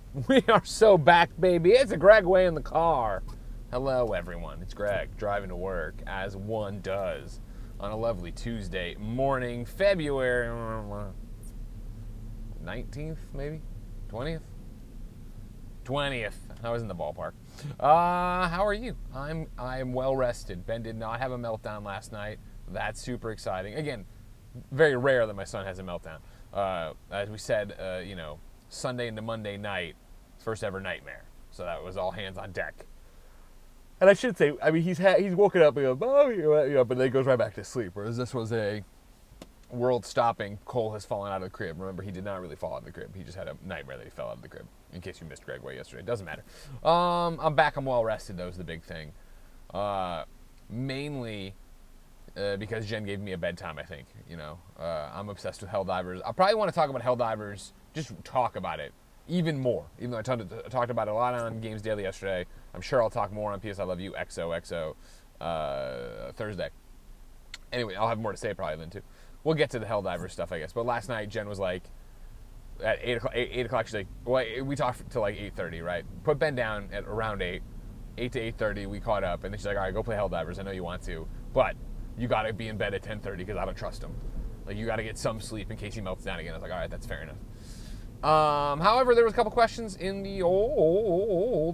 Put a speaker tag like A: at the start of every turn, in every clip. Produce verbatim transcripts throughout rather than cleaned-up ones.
A: We are so back, baby. It's a Greg Way in the car. Hello, everyone. It's Greg driving to work, as one does, on a lovely Tuesday morning, February nineteenth, maybe? twentieth? twentieth. I was in the ballpark. Uh, how are you? I'm I'm well rested. Ben did not have a meltdown last night. That's super exciting. Again, very rare that my son has a meltdown. Uh, as we said, uh, you know, Sunday into Monday night, first ever nightmare. So that was all hands on deck. And I should say, I mean, he's ha- he's woken up and goes, oh, you know, but then he goes right back to sleep. Whereas this was a world-stopping, Cole has fallen out of the crib. Remember, he did not really fall out of the crib. He just had a nightmare that he fell out of the crib. In case you missed Greg Way yesterday, it doesn't matter. Um, I'm back. I'm well rested. That was the big thing. Uh, mainly uh, because Jen gave me a bedtime. I think you know uh, I'm obsessed with Helldivers. I probably want to talk about Helldivers. Just talk about it even more. Even though I t- talked about it a lot on Games Daily yesterday, I'm sure I'll talk more on P S I Love You X O X O uh, Thursday. Anyway, I'll have more to say probably then too. We'll get to the Helldivers stuff, I guess. But last night, Jen was like, at eight o'clock, eight, eight o'clock she's like, well, we talked till like eight thirty, right? Put Ben down at around eight. eight to eight thirty, we caught up. And then she's like, all right, go play Helldivers. I know you want to. But you got to be in bed at ten thirty because I don't trust him. Like, you got to get some sleep in case he melts down again. I was like, all right, that's fair enough. Um, however, there was a couple questions in the old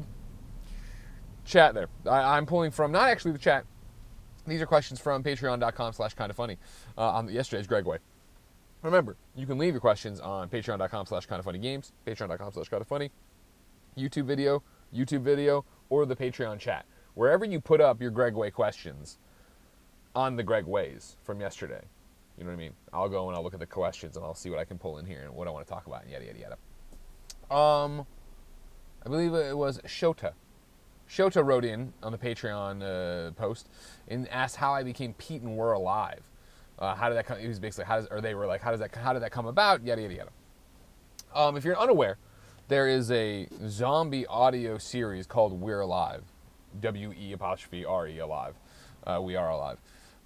A: chat there. I, I'm pulling from, not actually the chat. These are questions from patreon.com slash kind of funny uh, on yesterday's Greg Way. Remember, you can leave your questions on patreon.com slash kind of funny games, patreon.com slash kind of funny, YouTube video, YouTube video, or the Patreon chat. Wherever you put up your Greg Way questions on the Greg Ways from yesterday. You know what I mean? I'll go and I'll look at the questions and I'll see what I can pull in here and what I want to talk about and yada, yada, yada. Um, I believe it was Shota. Shota wrote in on the Patreon uh, post and asked how I became Pete and We're Alive. Uh, how did that come? It was basically how does, or they were like, how does that, how did that come about? Yada yada yada. Um, if you're unaware, there is a zombie audio series called We're Alive, W E apostrophe R E alive. Uh, we are alive.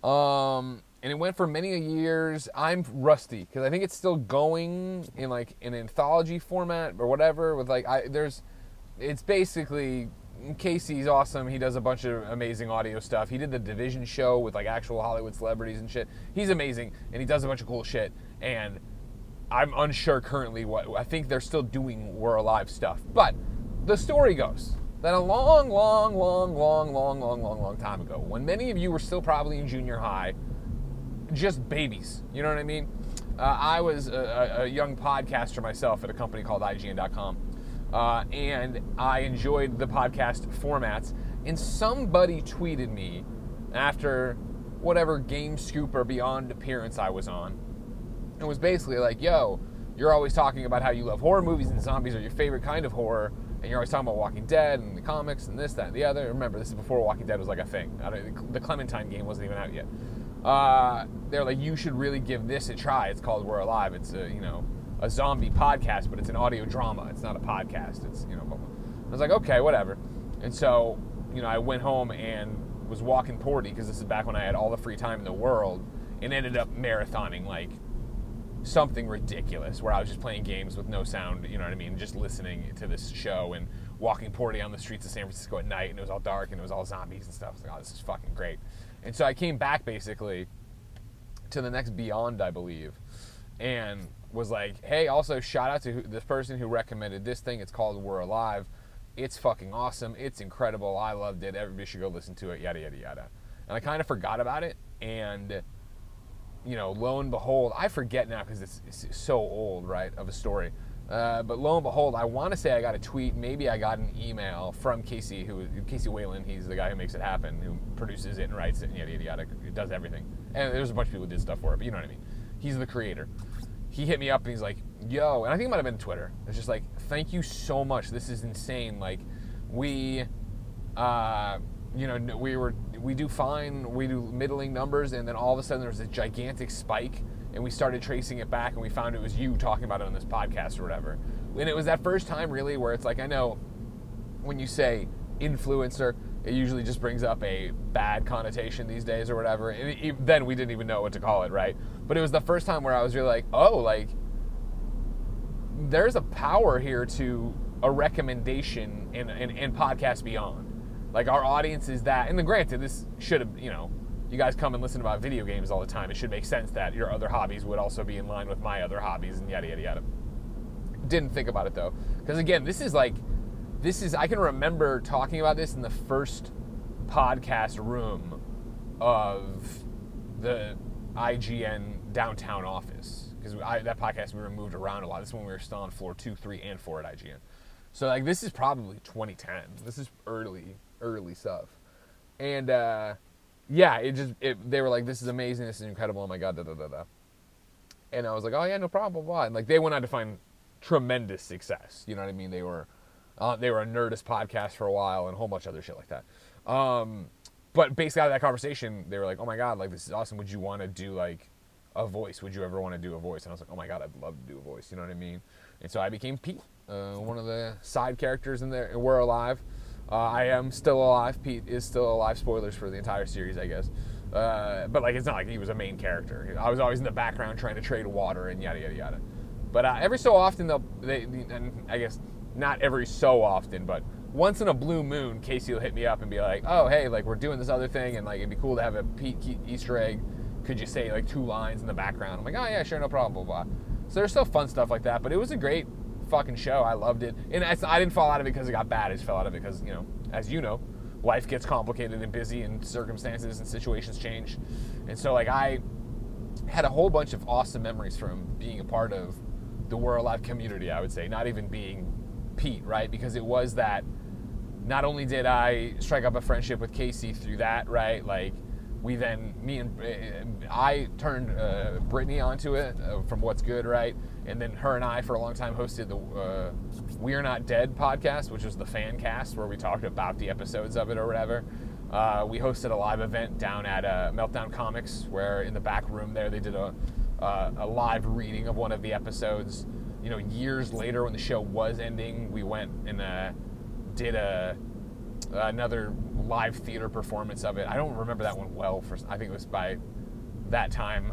A: Um, and it went for many years. I'm rusty because I think it's still going in like an anthology format or whatever. With like, I there's, it's basically. Casey's awesome. He does a bunch of amazing audio stuff. He did the Division show with like actual Hollywood celebrities and shit. He's amazing, and he does a bunch of cool shit. And I'm unsure currently what I think they're still doing We're Alive stuff. But the story goes that a long, long, long, long, long, long, long, long time ago, when many of you were still probably in junior high, just babies. You know what I mean? Uh, I was a, a young podcaster myself at a company called I G N dot com. Uh, and I enjoyed the podcast formats. And somebody tweeted me after whatever Game Scoop or Beyond appearance I was on. It was basically like, yo, you're always talking about how you love horror movies and zombies are your favorite kind of horror. And you're always talking about Walking Dead and the comics and this, that, and the other. Remember, this is before Walking Dead was like a thing. I don't, the Clementine game wasn't even out yet. Uh, they're like, you should really give this a try. It's called We're Alive. It's a, you know... a zombie podcast, but it's an audio drama. It's not a podcast. It's, you know, blah, blah. I was like, okay, whatever. And so, you know, I went home and was walking Porty, because this is back when I had all the free time in the world, and ended up marathoning, like, something ridiculous, where I was just playing games with no sound, you know what I mean, just listening to this show, and walking Porty on the streets of San Francisco at night, and it was all dark, and it was all zombies and stuff. I was like, oh, this is fucking great. And so I came back, basically, to the next Beyond, I believe, and was like, hey, also shout out to who, this person who recommended this thing. It's called We're Alive. It's fucking awesome. It's incredible. I loved it. Everybody should go listen to it, yada, yada, yada. And I kind of forgot about it. And, you know, lo and behold, I forget now because it's, it's so old, right, of a story. Uh, but lo and behold, I want to say I got a tweet. Maybe I got an email from Casey, who Casey Whalen. He's the guy who makes it happen, who produces it and writes it, and yada, yada, yada. It does everything. And there's a bunch of people who did stuff for it, but you know what I mean. He's the creator. He hit me up and he's like, yo, and I think it might have been Twitter. It's just like, thank you so much. This is insane. Like, we, uh, you know, we were, we do fine. We do middling numbers. And then all of a sudden there's a gigantic spike and we started tracing it back and we found it was you talking about it on this podcast or whatever. And it was that first time really where it's like, I know when you say influencer, it usually just brings up a bad connotation these days or whatever. And it, then we didn't even know what to call it, right? But it was the first time where I was really like, oh, like, there's a power here to a recommendation and, and, and podcast beyond. Like, our audience is that, and then granted, this should have, you know, you guys come and listen about video games all the time. It should make sense that your other hobbies would also be in line with my other hobbies and yada, yada, yada. Didn't think about it, though. Because, again, this is like, this is, I can remember talking about this in the first podcast room of the I G N downtown office. Because that podcast, we were moved around a lot. This is when we were still on floor two, three, and four at I G N. So, like, this is probably twenty ten. This is early, early stuff. And, uh... yeah, it just, it, they were like, this is amazing, this is incredible, oh my god, da da da da. And I was like, oh yeah, no problem, blah, blah. And like, they went on to find tremendous success. You know what I mean? They were, uh, they were a Nerdist podcast for a while and a whole bunch of other shit like that. Um, but basically out of that conversation, they were like, oh my god, like, this is awesome. Would you want to do like a voice? Would you ever want to do a voice? And I was like, oh my god, I'd love to do a voice. You know what I mean? And so I became Pete, uh, one of the side characters in there. We're alive. Uh, I am still alive. Pete is still alive. Spoilers for the entire series, I guess. Uh, but like, it's not like he was a main character. I was always in the background trying to trade water and yada yada yada. But uh, every so often, they'll, they, and I guess not every so often, but once in a blue moon, Casey will hit me up and be like, "Oh, hey, like we're doing this other thing, and like it'd be cool to have a Pete Easter egg. Could you say like two lines in the background?" I'm like, "Oh yeah, sure, no problem." Blah blah. So there's still fun stuff like that, but it was a great fucking show. I loved it, and I, I didn't fall out of it because it got bad. I just fell out of it because, you know, as you know, life gets complicated and busy, and circumstances and situations change. And so, like, I had a whole bunch of awesome memories from being a part of the We're Alive community, I would say. Not even being Pete, right? Because it was that, not only did I strike up a friendship with Casey through that, right? Like, we then, me and, I turned uh, Brittany onto it uh, from What's Good, right? And then her and I, for a long time, hosted the uh, We're Not Dead podcast, which was the fan cast where we talked about the episodes of it or whatever. Uh, we hosted a live event down at uh, Meltdown Comics, where in the back room there they did a, uh, a live reading of one of the episodes. You know, years later when the show was ending, we went and uh, did a another live theater performance of it. I don't remember that one well. For I think it was by that time.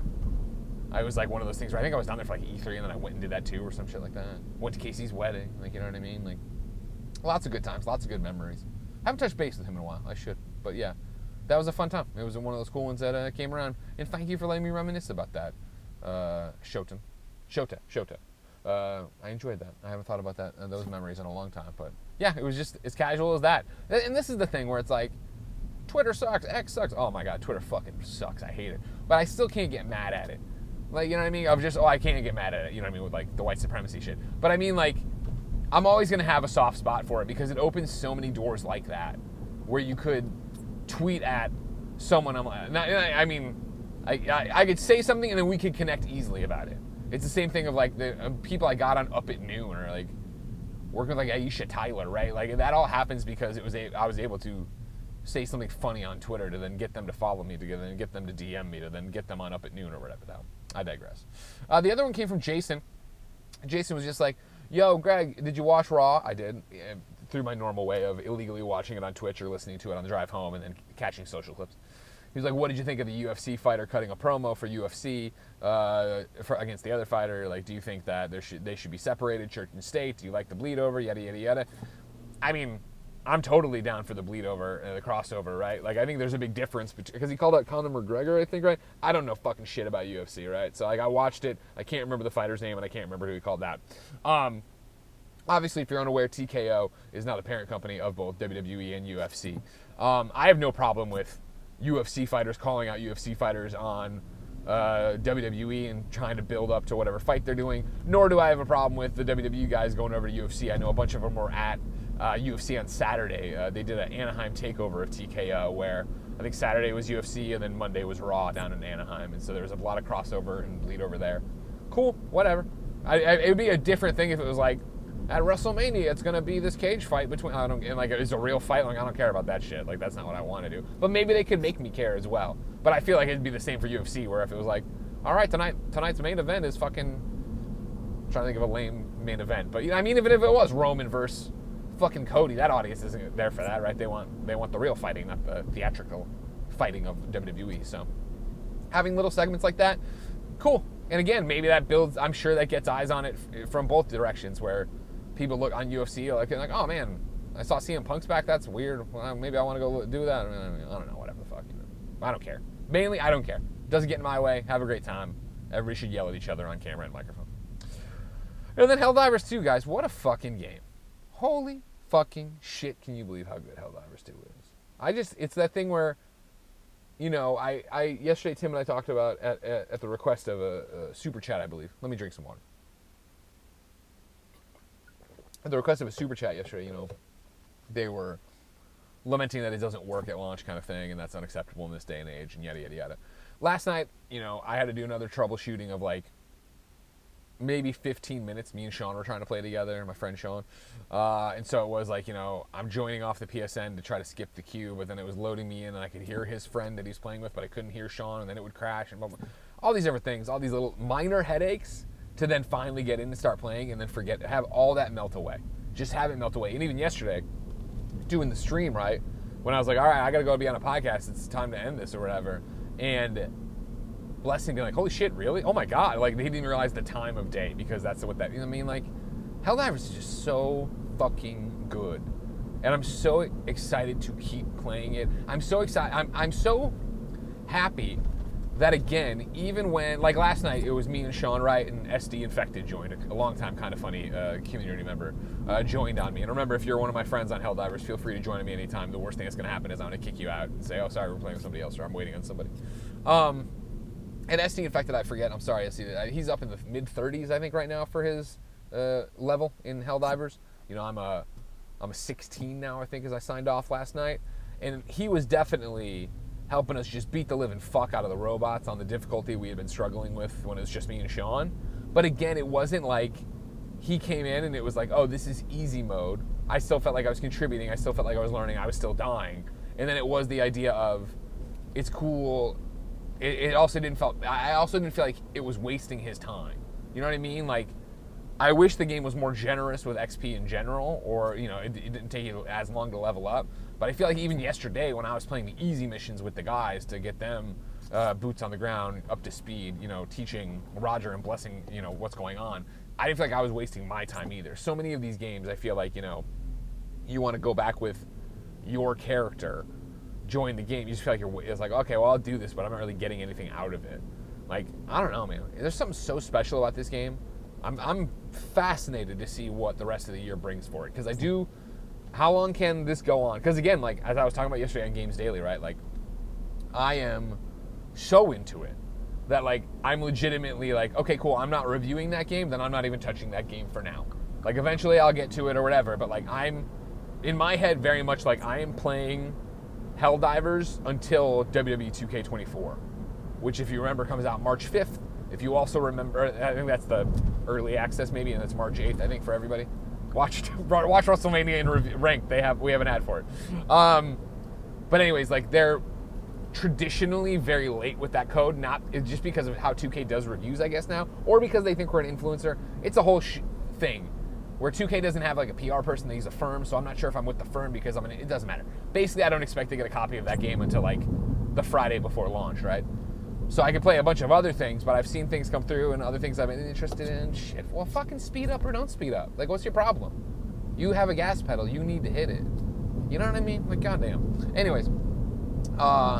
A: I was like one of those things where I think I was down there for like E three, and then I went and did that too, or some shit like that. Went to Casey's wedding, like, you know what I mean? Like, lots of good times, lots of good memories. I haven't touched base with him in a while. I should, but yeah, that was a fun time. It was one of those cool ones that uh, came around, and thank you for letting me reminisce about that, uh, Shoten, Shota, Shota. Uh, I enjoyed that. I haven't thought about that uh, those memories in a long time, but yeah, it was just as casual as that. And this is the thing where it's like, Twitter sucks, X sucks. Oh my god, Twitter fucking sucks. I hate it, but I still can't get mad at it. Like, you know what I mean? Of just, oh, I can't get mad at it, you know what I mean, with like the white supremacy shit. But I mean, like, I'm always gonna have a soft spot for it because it opens so many doors like that, where you could tweet at someone. I'm like, I mean, I, I I could say something and then we could connect easily about it. It's the same thing of like the um, people I got on Up at Noon, or like working with like Aisha Tyler, right? Like, that all happens because it was a, I was able to say something funny on Twitter to then get them to follow me, to then get them to D M me, to then get them on Up at Noon or whatever. Now, I digress. Uh, the other one came from Jason. Jason was just like, "Yo, Greg, did you watch Raw?" I did, yeah, through my normal way of illegally watching it on Twitch or listening to it on the drive home and then catching social clips. He was like, "What did you think of the U F C fighter cutting a promo for U F C uh, for, against the other fighter? Like, do you think that there should they should be separated, church and state? Do you like the bleed over? Yada yada yada." I mean, I'm totally down for the bleed over, uh, the crossover, right? Like, I think there's a big difference because he called out Conor McGregor, I think, right? I don't know fucking shit about U F C, right? So like, I watched it. I can't remember the fighter's name, and I can't remember who he called out. Um, obviously, if you're unaware, T K O is now the parent company of both W W E and U F C. Um, I have no problem with U F C fighters calling out U F C fighters on uh, W W E and trying to build up to whatever fight they're doing, nor do I have a problem with the W W E guys going over to U F C. I know a bunch of them were at uh, U F C on Saturday. Uh, they did an Anaheim takeover of T K O where I think Saturday was U F C and then Monday was Raw down in Anaheim, and so there was a lot of crossover and bleed over there. Cool, whatever. I, I, it would be a different thing if it was like, at WrestleMania, it's gonna be this cage fight between, I don't, and like, it's a real fight. Like, I don't care about that shit. Like, that's not what I want to do. But maybe they could make me care as well. But I feel like it'd be the same for U F C, where if it was like, all right, tonight, tonight's main event is fucking, I'm trying to think of a lame main event. But you know, I mean, even if it was Roman versus fucking Cody, that audience isn't there for that, right? They want, they want the real fighting, not the theatrical fighting of W W E. So having little segments like that, cool. And again, maybe that builds, I'm sure that gets eyes on it f- from both directions, where people look on U F C like, like, oh man, I saw C M Punk's back, that's weird. Well, maybe I want to go do that. I, mean, I don't know, whatever the fuck. You know. I don't care. Mainly, I don't care. Doesn't get in my way. Have a great time. Everybody should yell at each other on camera and microphone. And then Helldivers two, guys. What a fucking game. Holy fucking shit, can you believe how good Helldivers two is? I just, it's that thing where, you know, I, I yesterday Tim and I talked about at, at, at the request of a, a super chat, I believe. Let me drink some water. At the request of a super chat yesterday, you know, they were lamenting that it doesn't work at launch kind of thing, and that's unacceptable in this day and age, and yada, yada, yada. Last night, you know, I had to do another troubleshooting of, like, maybe fifteen minutes. Me and Sean were trying to play together, my friend Sean. Uh, and so it was like, you know, I'm joining off the P S N to try to skip the queue, but then it was loading me in, and I could hear his friend that he's playing with, but I couldn't hear Sean, and then it would crash, and blah, blah. All these different things, all these little minor headaches to then finally get in and start playing and then forget, have all that melt away. Just have it melt away. And even yesterday, doing the stream, right, when I was like, all right, I got to go be on a podcast, it's time to end this or whatever, and Blessing being like, holy shit, really? Oh my god. Like, they didn't even realize the time of day, because that's what that, you know what I mean? Like, Helldivers is just so fucking good. And I'm so excited to keep playing it. I'm so excited. I'm, I'm so happy that, again, even when, like last night, it was me and Sean Wright and S D Infected joined, a, a long time kind of funny uh, community member, uh, joined on me. And remember, if you're one of my friends on Helldivers, feel free to join me anytime. The worst thing that's going to happen is I'm going to kick you out and say, oh, sorry, we're playing with somebody else, or I'm waiting on somebody. Um... And S D Infected, I forget, I'm sorry, S D, he's up in the mid thirties, I think, right now for his uh, level in Helldivers. You know, I'm a, I'm a sixteen now, I think, as I signed off last night. And he was definitely helping us just beat the living fuck out of the robots on the difficulty we had been struggling with when it was just me and Sean. But again, it wasn't like he came in and it was like, oh, this is easy mode. I still felt like I was contributing. I still felt like I was learning. I was still dying. And then it was the idea of, it's cool. It also didn't feel, I also didn't feel like it was wasting his time. You know what I mean? Like, I wish the game was more generous with X P in general, or, you know, it, it didn't take you as long to level up. But I feel like even yesterday when I was playing the easy missions with the guys to get them uh, boots on the ground, up to speed, you know, teaching Roger and Blessing, you know, what's going on, I didn't feel like I was wasting my time either. So many of these games, I feel like, you know, you want to go back with your character, join the game, you just feel like you're, it's like, okay, well, I'll do this, but I'm not really getting anything out of it. Like, I don't know, man. There's something so special about this game. I'm, I'm fascinated to see what the rest of the year brings for it, because I do, how long can this go on? Because again, like, as I was talking about yesterday on Games Daily, right, like, I am so into it that, like, I'm legitimately like, okay, cool, I'm not reviewing that game, then I'm not even touching that game for now. Like, eventually I'll get to it or whatever, but, like, I'm, in my head, very much like, I am playing Helldivers until W W E two K twenty-four, which, if you remember, comes out March fifth. If you also remember, I think that's the early access maybe, and that's March eighth, I think, for everybody. Watch watch WrestleMania in review, ranked. They have we have an ad for it. Um, but anyways, like, they're traditionally very late with that code, not just because of how two K does reviews, I guess, now, or because they think we're an influencer. It's a whole sh- thing. Where two K doesn't have, like, a P R person, they use a firm, so I'm not sure if I'm with the firm because I'm an, it doesn't matter. Basically, I don't expect to get a copy of that game until, like, the Friday before launch, right? So I can play a bunch of other things, but I've seen things come through and other things I've been interested in. Shit, well, fucking speed up or don't speed up. Like, what's your problem? You have a gas pedal, you need to hit it. You know what I mean? Like, goddamn. Anyways, uh,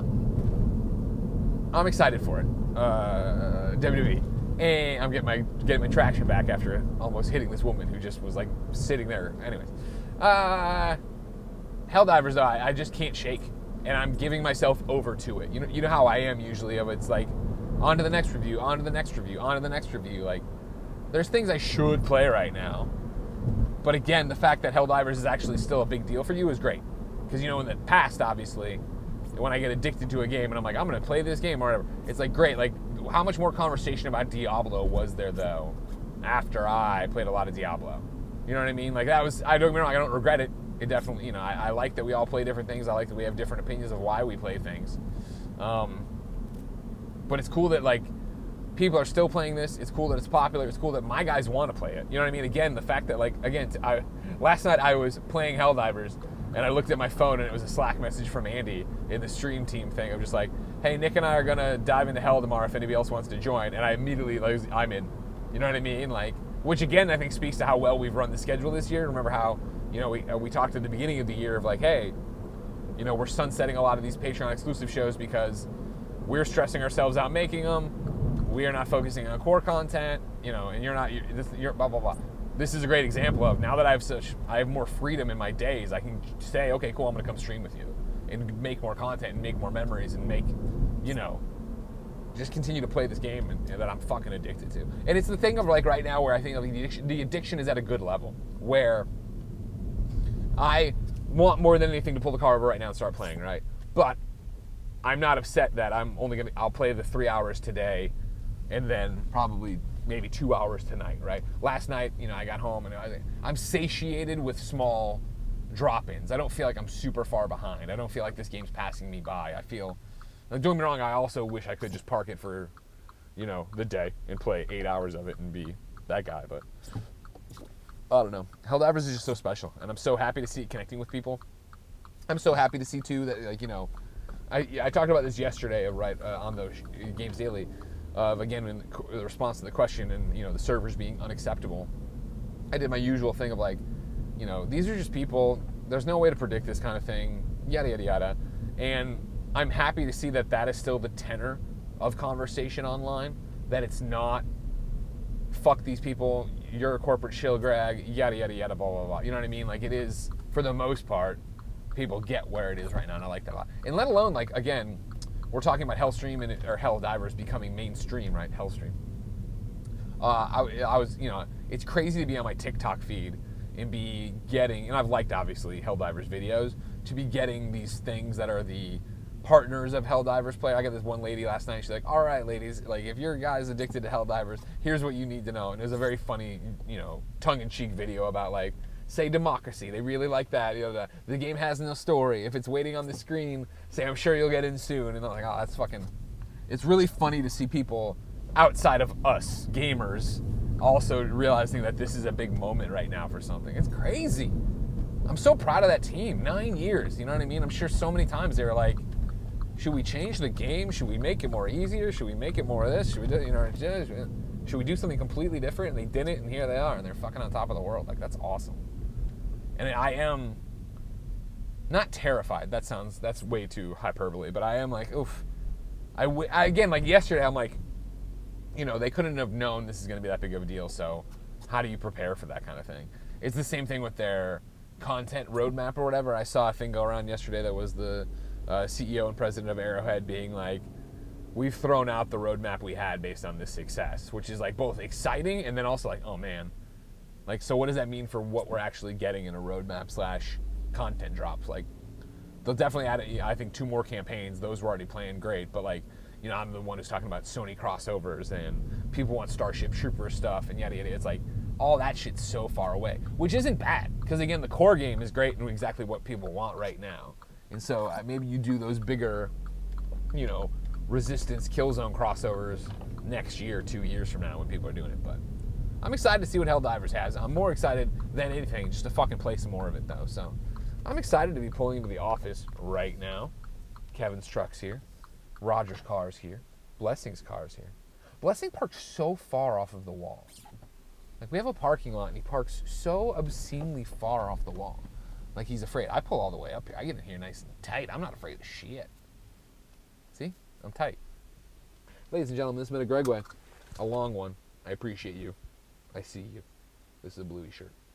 A: I'm excited for it. Uh, W W E. And I'm getting my getting my traction back after almost hitting this woman who just was, like, sitting there. Anyways, uh, Helldivers, though, I, I just can't shake, and I'm giving myself over to it. You know, you know how I am usually. Of it's like, on to the next review, on to the next review, on to the next review. Like, there's things I should play right now, but again, the fact that Helldivers is actually still a big deal for you is great, because, you know, in the past, obviously, when I get addicted to a game and I'm like, I'm gonna play this game or whatever, it's like, great, like, how much more conversation about Diablo was there, though, after I played a lot of Diablo? You know what I mean? Like, that was, I don't get me wrong, I don't regret it. It definitely, you know, I, I like that we all play different things. I like that we have different opinions of why we play things. Um, but it's cool that, like, people are still playing this. It's cool that it's popular. It's cool that my guys want to play it. You know what I mean? Again, the fact that, like, again, I, last night I was playing Helldivers, and I looked at my phone, and it was a Slack message from Andy in the stream team thing. I'm just like, hey, Nick and I are gonna dive into hell tomorrow if anybody else wants to join, and I immediately like I'm in. You know what I mean? Like, which again I think speaks to how well we've run the schedule this year. Remember how, you know, we uh, we talked at the beginning of the year of like, hey, you know, we're sunsetting a lot of these Patreon exclusive shows because we're stressing ourselves out making them. We are not focusing on core content, you know, and you're not, you're, this, you're blah, blah, blah. This is a great example of now that I have such, I have more freedom in my days, I can say, okay, cool, I'm going to come stream with you and make more content and make more memories and make, you know, just continue to play this game and, and that I'm fucking addicted to. And it's the thing of like right now where I think like, the, addiction, the addiction is at a good level where I want more than anything to pull the car over right now and start playing, right? But I'm not upset that I'm only going to, I'll play the three hours today and then probably maybe two hours tonight, right? Last night, you know, I got home and I, I'm satiated with small drop-ins. I don't feel like I'm super far behind. I don't feel like this game's passing me by. I feel, don't get me wrong, I also wish I could just park it for, you know, the day and play eight hours of it and be that guy, but I don't know. Helldivers is just so special, and I'm so happy to see it connecting with people. I'm so happy to see, too, that, like, you know, I, I talked about this yesterday, right, uh, on the Games Daily, of, uh, again, in the response to the question and, you know, the servers being unacceptable. I did my usual thing of, like, you know, these are just people. There's no way to predict this kind of thing, yada, yada, yada. And I'm happy to see that that is still the tenor of conversation online, that it's not, fuck these people, you're a corporate shill grag, yada, yada, yada, blah, blah, blah. You know what I mean? Like, it is, for the most part, people get where it is right now, and I like that a lot. And let alone, like, again, we're talking about Hellstream and or Helldivers becoming mainstream, right? Hellstream. Uh, I, I was, you know, it's crazy to be on my TikTok feed and be getting, and I've liked, obviously, Helldivers videos, to be getting these things that are the partners of Helldivers play. I got this one lady last night, she's like, all right, ladies, like, if your guy's addicted to Helldivers, here's what you need to know. And it was a very funny, you know, tongue-in-cheek video about, like, say democracy. They really like that. You know, the, the game has no story. If it's waiting on the screen, say, I'm sure you'll get in soon. And they're like, oh, that's fucking... It's really funny to see people outside of us, gamers, also realizing that this is a big moment right now for something. It's crazy. I'm so proud of that team. Nine years, you know what I mean? I'm sure so many times they were like, should we change the game? Should we make it more easier? Should we make it more of this? Should we do, you know, should we do something completely different? And they did it, and here they are, and they're fucking on top of the world. Like, that's awesome. And I am not terrified. That sounds, that's way too hyperbole, but I am like, oof. I, w- I again, like yesterday, I'm like, you know, they couldn't have known this is going to be that big of a deal, so how do you prepare for that kind of thing? It's the same thing with their content roadmap or whatever. I saw a thing go around yesterday that was the uh, C E O and president of Arrowhead being like, we've thrown out the roadmap we had based on this success, which is like both exciting and then also like, oh man, like, so what does that mean for what we're actually getting in a roadmap slash content drops? Like, they'll definitely add, I think, two more campaigns. Those were already playing great, but like, you know, I'm the one who's talking about Sony crossovers and people want Starship Trooper stuff and yada yada. It's like, all that shit's so far away, which isn't bad, because again, the core game is great and exactly what people want right now. And so uh, maybe you do those bigger, you know, Resistance Killzone crossovers next year, two years from now when people are doing it. But I'm excited to see what Helldivers has. I'm more excited than anything just to fucking play some more of it, though. So I'm excited to be pulling into the office right now. Kevin's truck's here. Roger's car's here. Blessing's car's here. Blessing parks so far off of the wall. Like, we have a parking lot, and he parks so obscenely far off the wall. Like, he's afraid. I pull all the way up here. I get in here nice and tight. I'm not afraid of shit. See? I'm tight. Ladies and gentlemen, this has been a Gregway. A long one. I appreciate you. I see you. This is a Bluey shirt.